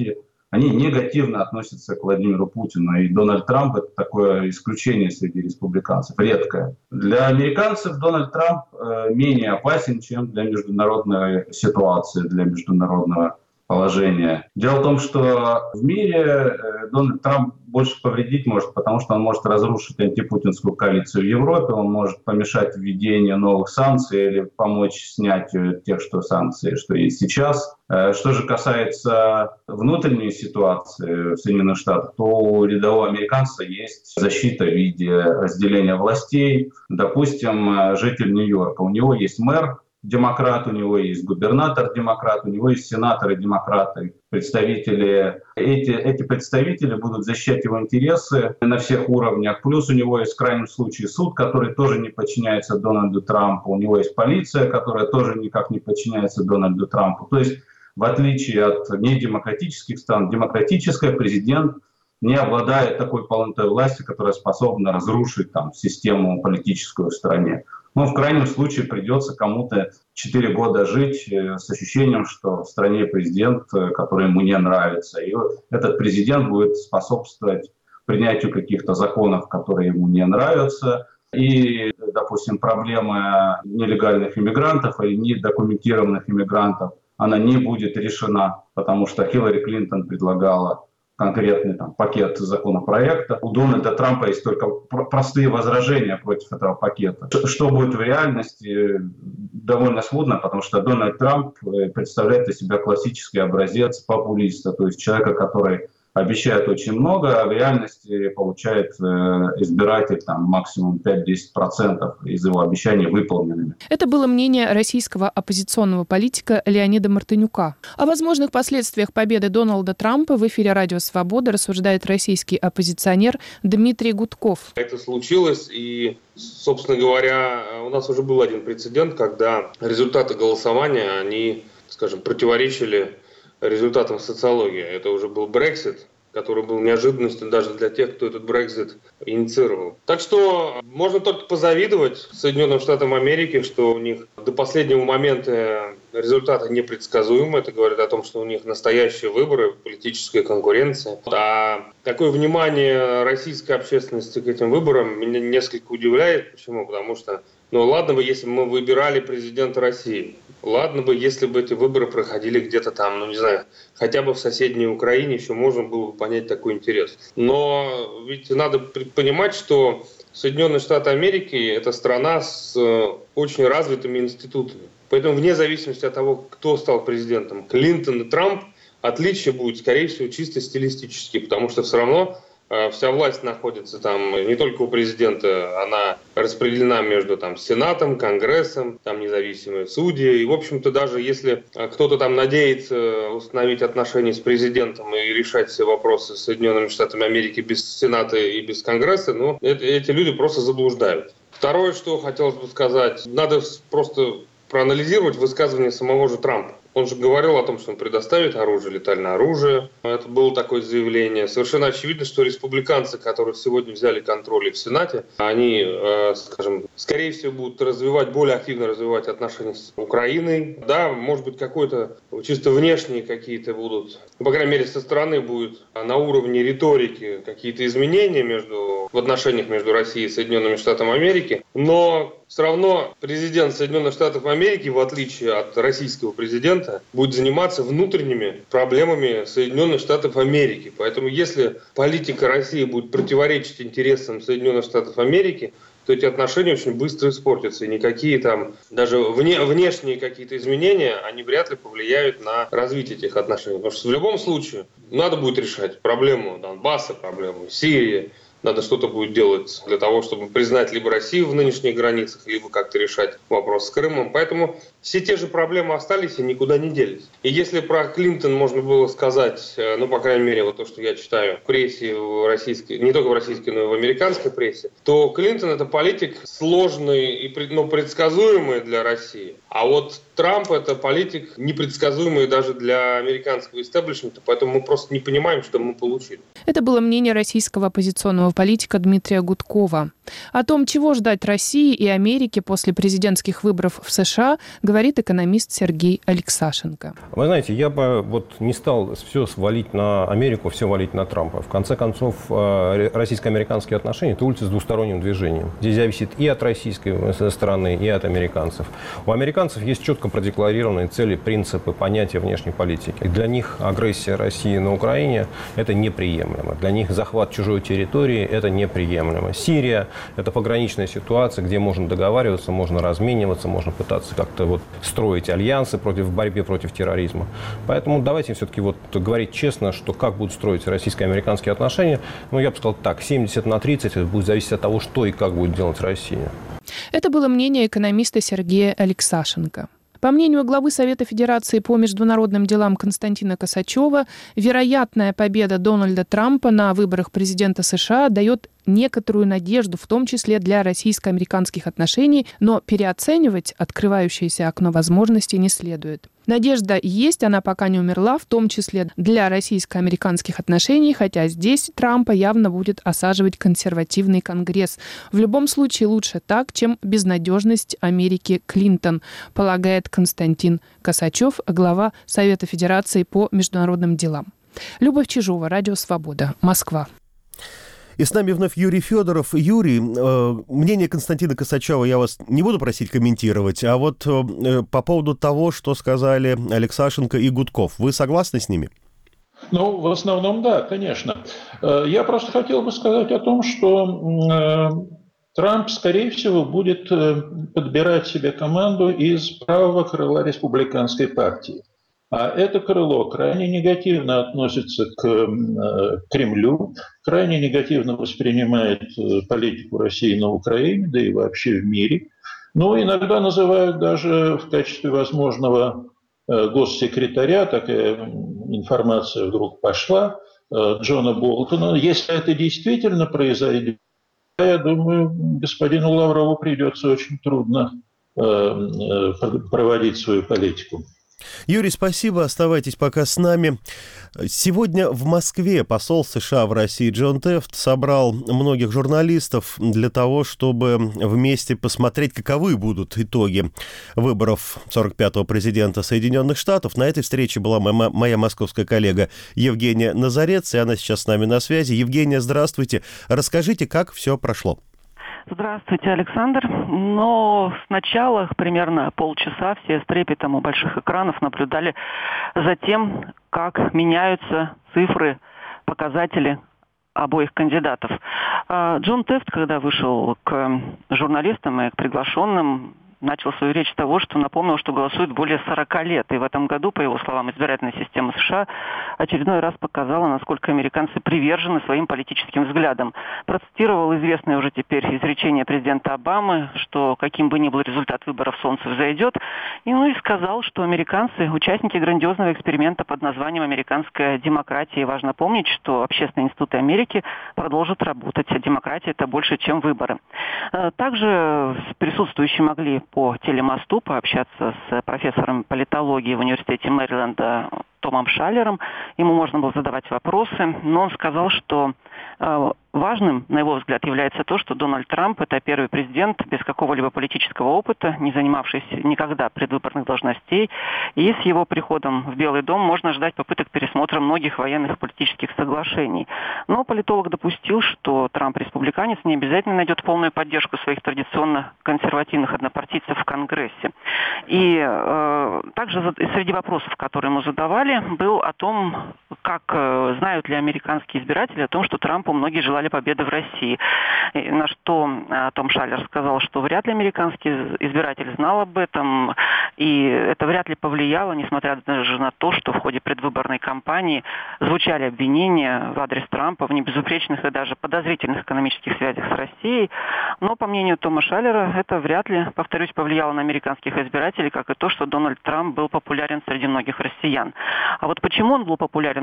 они негативно относятся к Владимиру Путину. И Дональд Трамп – это такое исключение среди республиканцев, редкое. Для американцев Дональд Трамп менее опасен, чем для международной ситуации, для международного положения. Дело в том, что в мире Дональд Трамп больше повредить может, потому что он может разрушить антипутинскую коалицию в Европе, он может помешать введению новых санкций или помочь снятию тех, что санкции, что есть сейчас. Что же касается внутренней ситуации в Соединенных Штатах, то у рядового американца есть защита в виде разделения властей. Допустим, житель Нью-Йорка, у него есть мэр, демократ, у него есть губернатор демократ, у него есть сенаторы демократы, представители. Эти представители будут защищать его интересы на всех уровнях. Плюс у него есть в крайнем случае суд, который тоже не подчиняется Дональду Трампу. У него есть полиция, которая тоже никак не подчиняется Дональду Трампу. То есть, в отличие от недемократических стран, демократический президент не обладает такой полнотой власти, которая способна разрушить систему политическую в стране. Но в крайнем случае придется кому-то 4 года жить с ощущением, что в стране президент, который ему не нравится. И этот президент будет способствовать принятию каких-то законов, которые ему не нравятся. И, допустим, проблема нелегальных иммигрантов или недокументированных иммигрантов, она не будет решена, потому что Хиллари Клинтон предлагала конкретный пакет законопроекта. У Дональда Трампа есть только простые возражения против этого пакета. Что будет в реальности, довольно смутно, потому что Дональд Трамп представляет из себя классический образец популиста, то есть человека, который обещает очень много, а в реальности получает избиратель максимум 5-10% из его обещаний выполненными.
Это было мнение российского оппозиционного политика Леонида Мартынюка. О возможных последствиях победы Дональда Трампа в эфире «Радио Свобода» рассуждает российский оппозиционер Дмитрий Гудков.
Это случилось, и, собственно говоря, у нас уже был один прецедент, когда результаты голосования, они, противоречили результатам социологии. Это уже был Брексит, который был неожиданностью даже для тех, кто этот Брексит инициировал. Так что можно только позавидовать Соединенным Штатам Америки, что у них до последнего момента результаты непредсказуемы. Это говорит о том, что у них настоящие выборы, политическая конкуренция. А такое внимание российской общественности к этим выборам меня несколько удивляет. Почему? Потому что ладно бы, если бы мы выбирали президента России. Ладно бы, если бы эти выборы проходили где-то хотя бы в соседней Украине, еще можно было бы понять такой интерес. Но ведь надо понимать, что Соединенные Штаты Америки – это страна с очень развитыми институтами. Поэтому вне зависимости от того, кто стал президентом, Клинтон и Трамп, отличие будет, скорее всего, чисто стилистически, потому что все равно вся власть находится не только у президента, она распределена между Сенатом, Конгрессом, независимые судьи. И, в общем-то, даже если кто-то надеется установить отношения с президентом и решать все вопросы с Соединенными Штатами Америки без Сената и без Конгресса, эти люди просто заблуждают. Второе, что хотелось бы сказать, надо просто проанализировать высказывание самого же Трампа. Он же говорил о том, что он предоставит оружие, летальное оружие. Это было такое заявление. Совершенно очевидно, что республиканцы, которые сегодня взяли контроль в Сенате, они, скорее всего, будут более активно развивать отношения с Украиной. Да, может быть, какой-то чисто внешние какие-то будут, по крайней мере, со стороны будет на уровне риторики какие-то изменения в отношениях между Россией и Соединенными Штатами Америки. Но все равно президент Соединенных Штатов Америки, в отличие от российского президента, будет заниматься внутренними проблемами Соединенных Штатов Америки. Поэтому если политика России будет противоречить интересам Соединенных Штатов Америки, то эти отношения очень быстро испортятся. И никакие даже внешние какие-то изменения, они вряд ли повлияют на развитие этих отношений. Потому что в любом случае надо будет решать проблему Донбасса, проблему Сирии. Надо что-то будет делать для того, чтобы признать либо Россию в нынешних границах, либо как-то решать вопрос с Крымом. Поэтому все те же проблемы остались и никуда не делись. И если про Клинтон можно было сказать, по крайней мере, то, что я читаю в прессе, не только в российской, но и в американской прессе, то Клинтон – это политик сложный и предсказуемый для России. А вот Трамп – это политик непредсказуемый даже для американского истеблишмента, поэтому мы просто не понимаем, что мы получили.
Это было мнение российского оппозиционного политика Дмитрия Гудкова. О том, чего ждать России и Америке после президентских выборов в США, говорит экономист Сергей Алексашенко.
Вы знаете, я бы не стал все свалить на Америку, все валить на Трампа. В конце концов, российско-американские отношения – это улица с двусторонним движением. Здесь зависит и от российской стороны, и от американцев. У американцев есть четко продекларированные цели, принципы, понятия внешней политики. Для них агрессия России на Украине – это неприемлемо. Для них захват чужой территории – это неприемлемо. Сирия – это пограничная ситуация, где можно договариваться, можно размениваться, можно пытаться как-то строить альянсы в борьбе против терроризма. Поэтому давайте все-таки говорить честно, что как будут строить российско-американские отношения. Я бы сказал так, 70/30 это будет зависеть от того, что и как будет делать Россия.
Это было мнение экономиста Сергея Алексашенко. По мнению главы Совета Федерации по международным делам Константина Косачева, вероятная победа Дональда Трампа на выборах президента США дает некоторую надежду, в том числе для российско-американских отношений, но переоценивать открывающееся окно возможностей не следует. Надежда есть, она пока не умерла, в том числе для российско-американских отношений, хотя здесь Трампа явно будет осаживать консервативный Конгресс. В любом случае лучше так, чем безнадежность Америки Клинтон, полагает Константин Косачев, глава Совета Федерации по международным делам. Любовь Чижова, Радио Свобода, Москва.
И с нами вновь Юрий Федоров. Юрий, мнение Константина Косачева я вас не буду просить комментировать, а по поводу того, что сказали Алексашенко и Гудков, вы согласны с ними?
В основном, да, конечно. Я просто хотел бы сказать о том, что Трамп, скорее всего, будет подбирать себе команду из правого крыла республиканской партии. А это крыло крайне негативно относится к Кремлю, крайне негативно воспринимает политику России на Украине, да и вообще в мире. Иногда называют даже в качестве возможного госсекретаря, такая информация вдруг пошла, Джона Болтона. Если это действительно произойдет, я думаю, господину Лаврову придется очень трудно проводить свою политику.
Юрий, спасибо. Оставайтесь пока с нами. Сегодня в Москве посол США в России Джон Тефт собрал многих журналистов для того, чтобы вместе посмотреть, каковы будут итоги выборов 45-го президента Соединенных Штатов. На этой встрече была моя московская коллега Евгения Назарец, и она сейчас с нами на связи. Евгения, здравствуйте. Расскажите, как все прошло.
Здравствуйте, Александр. Сначала примерно полчаса все с трепетом у больших экранов наблюдали за тем, как меняются цифры, показатели обоих кандидатов. Джон Тефт, когда вышел к журналистам и к приглашенным, начал свою речь с того, что напомнил, что голосует более 40 лет. И в этом году, по его словам, избирательная система США очередной раз показала, насколько американцы привержены своим политическим взглядам. Процитировал известное уже теперь изречение президента Обамы, что каким бы ни был результат выборов, солнце взойдет. И сказал, что американцы – участники грандиозного эксперимента под названием «Американская демократия». И важно помнить, что общественные институты Америки продолжат работать. Демократия – это больше, чем выборы. Также присутствующие могли по телемосту пообщаться с профессором политологии в университете Мэриленда Томом Шаллером. Ему можно было задавать вопросы, но он сказал, что важным, на его взгляд, является то, что Дональд Трамп – это первый президент без какого-либо политического опыта, не занимавшийся никогда предвыборных должностей. И с его приходом в Белый дом можно ждать попыток пересмотра многих военных и политических соглашений. Но политолог допустил, что Трамп-республиканец не обязательно найдет полную поддержку своих традиционно консервативных однопартийцев в Конгрессе. И также среди вопросов, которые ему задавали, был о том, как знают ли американские избиратели о том, что Трампу многие желали победы в России. На что Том Шаллер сказал, что вряд ли американский избиратель знал об этом, и это вряд ли повлияло, несмотря даже на то, что в ходе предвыборной кампании звучали обвинения в адрес Трампа в небезупречных и даже подозрительных экономических связях с Россией. Но, по мнению Тома Шаллера, это вряд ли, повторюсь, повлияло на американских избирателей, как и то, что Дональд Трамп был популярен среди многих россиян. А почему он был популярен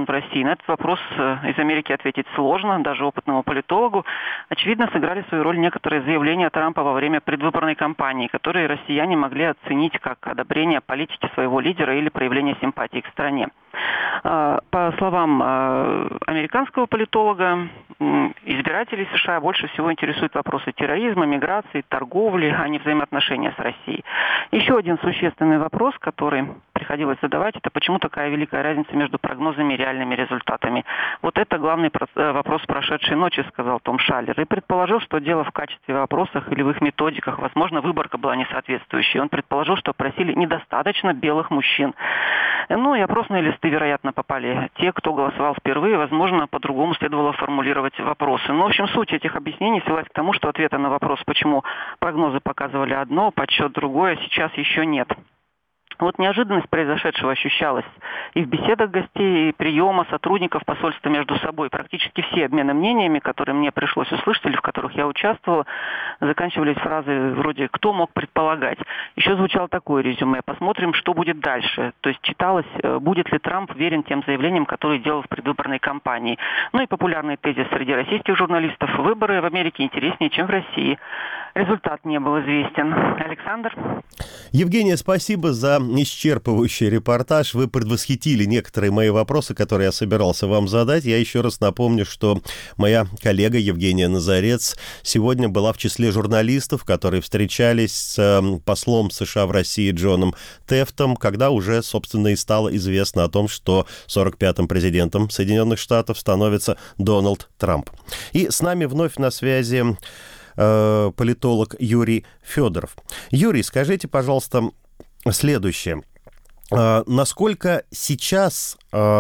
в России? На этот вопрос из Америки ответить сложно, даже опытному политологу. Очевидно, сыграли свою роль некоторые заявления Трампа во время предвыборной кампании, которые россияне могли оценить как одобрение политики своего лидера или проявление симпатии к стране. По словам американского политолога, избирателей США больше всего интересуют вопросы терроризма, миграции, торговли, а не взаимоотношения с Россией. Еще один существенный вопрос, который приходилось задавать, это почему такая великая разница между прогнозами и реальными результатами. Вот это главный вопрос прошедшей ночи, сказал Том Шаллер. И предположил, что дело в качестве вопросов или в их методиках. Возможно, выборка была несоответствующей. Он предположил, что просили недостаточно белых мужчин. Ну и опросные листы, вероятно, попали те, кто голосовал впервые. Возможно, по-другому следовало формулировать вопросы. Но, в общем, суть этих объяснений свелась к тому, что ответа на вопрос, почему прогнозы показывали одно, подсчет другое, сейчас еще нет. Вот неожиданность произошедшего ощущалась и в беседах гостей, и приема сотрудников посольства между собой. Практически все обмены мнениями, которые мне пришлось услышать или в которых я участвовала, заканчивались фразой вроде «кто мог предполагать?». Еще звучало такое резюме: «посмотрим, что будет дальше». То есть читалось, будет ли Трамп верен тем заявлениям, которые делал в предвыборной кампании. Ну и популярный тезис среди российских журналистов: выборы в Америке интереснее, чем в России. Результат не был известен. Александр?
Евгения, спасибо за исчерпывающий репортаж. Вы предвосхитили некоторые мои вопросы, которые я собирался вам задать. Я еще раз напомню, что моя коллега Евгения Назарец сегодня была в числе журналистов, которые встречались с послом США в России Джоном Тефтом, когда уже, собственно, и стало известно о том, что 45-м президентом Соединенных Штатов становится Дональд Трамп. И с нами вновь на связи политолог Юрий Федоров. Юрий, скажите, пожалуйста, следующее. Насколько сейчас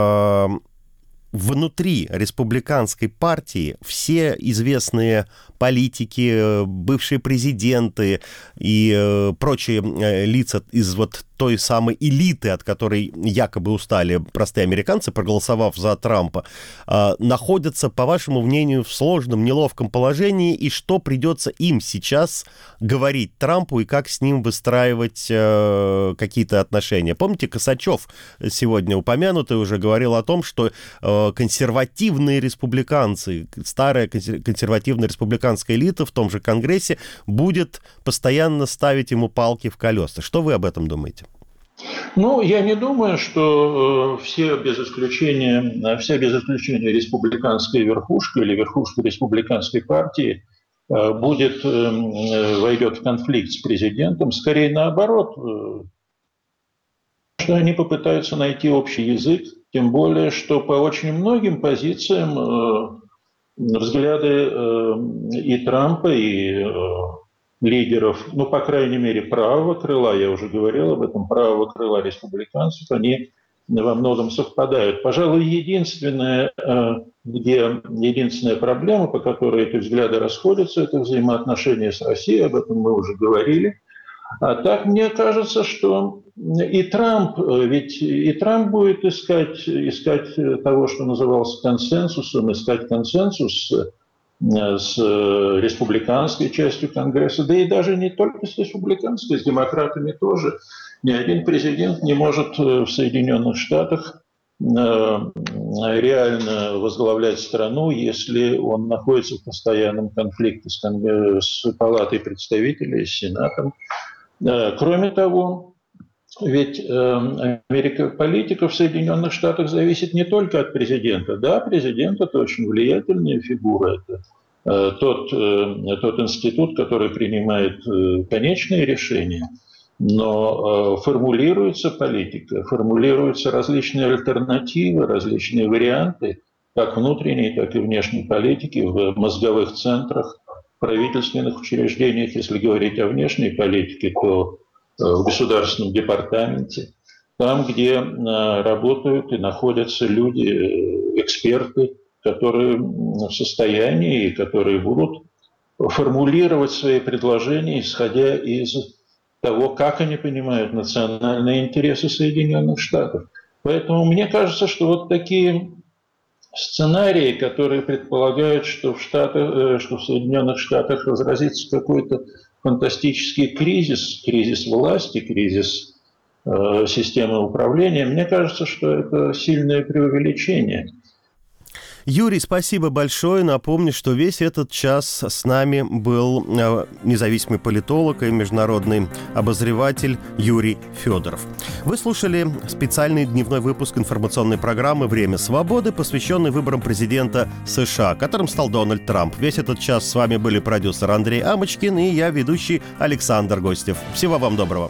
внутри республиканской партии все известные политики, бывшие президенты и прочие лица из вот той самой элиты, от которой якобы устали простые американцы, проголосовав за Трампа, находятся, по вашему мнению, в сложном, неловком положении, и что придется им сейчас говорить Трампу и как с ним выстраивать какие-то отношения? Помните, Косачев, сегодня упомянутый, уже говорил о том, что консервативные республиканцы, старая консервативная республиканская элита в том же Конгрессе будет постоянно ставить ему палки в колеса. Что вы об этом думаете?
Ну, я не думаю, что вся без исключения республиканская верхушка или верхушка республиканской партии войдет в конфликт с президентом. Скорее наоборот, что они попытаются найти общий язык, тем более, что по очень многим позициям взгляды и Трампа, и лидеров, ну, по крайней мере, правого крыла, я уже говорил об этом, правого крыла республиканцев, они во многом совпадают. Пожалуй, единственная проблема, по которой эти взгляды расходятся, это взаимоотношения с Россией, об этом мы уже говорили. А так мне кажется, что и Трамп будет искать того, что называлось консенсусом, искать консенсус с республиканской частью Конгресса, да и даже не только с республиканской, с демократами тоже. Ни один президент не может в Соединенных Штатах реально возглавлять страну, если он находится в постоянном конфликте с Палатой представителей, с Сенатом. Кроме того, ведь политика в Соединенных Штатах зависит не только от президента. Да, президент – это очень влиятельная фигура, это тот институт, который принимает конечные решения, но формулируется политика, формулируются различные альтернативы, различные варианты, как внутренней, так и внешней политики в мозговых центрах, в правительственных учреждениях. Если говорить о внешней политике, то в Государственном департаменте, там, где работают и находятся люди, эксперты, которые в состоянии и которые будут формулировать свои предложения, исходя из того, как они понимают национальные интересы Соединенных Штатов. Поэтому мне кажется, что вот такие сценарии, которые предполагают, что в Соединенных Штатах разразится какой-то фантастический кризис власти, кризис системы управления. Мне кажется, что это сильное преувеличение.
Юрий, спасибо большое. Напомню, что весь этот час с нами был независимый политолог и международный обозреватель Юрий Федоров. Вы слушали специальный дневной выпуск информационной программы «Время свободы», посвященный выборам президента США, которым стал Дональд Трамп. Весь этот час с вами были продюсер Андрей Амочкин и я, ведущий Александр Гостев. Всего вам доброго.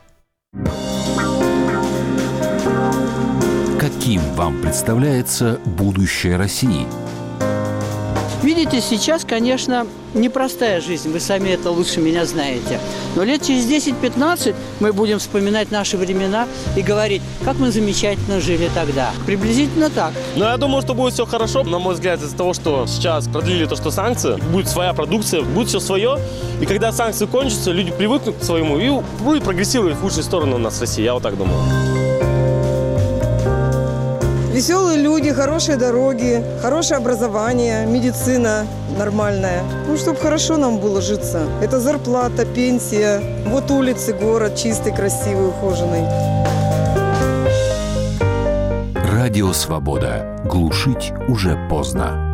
Каким вам представляется будущее России?
Видите, сейчас, конечно, непростая жизнь, вы сами это лучше меня знаете. Но лет через 10-15 мы будем вспоминать наши времена и говорить, как мы замечательно жили тогда. Приблизительно так.
Но я думаю, что будет все хорошо. На мой взгляд, из-за того, что сейчас продлили то, что санкции, будет своя продукция, будет все свое. И когда санкции кончатся, люди привыкнут к своему и будет прогрессировать в лучшую сторону у нас в России. Я вот так думаю.
Веселые люди, хорошие дороги, хорошее образование, медицина нормальная. Ну, чтобы хорошо нам было житься. Это зарплата, пенсия. Вот улицы, город чистый, красивый, ухоженный.
Радио «Свобода». Глушить уже поздно.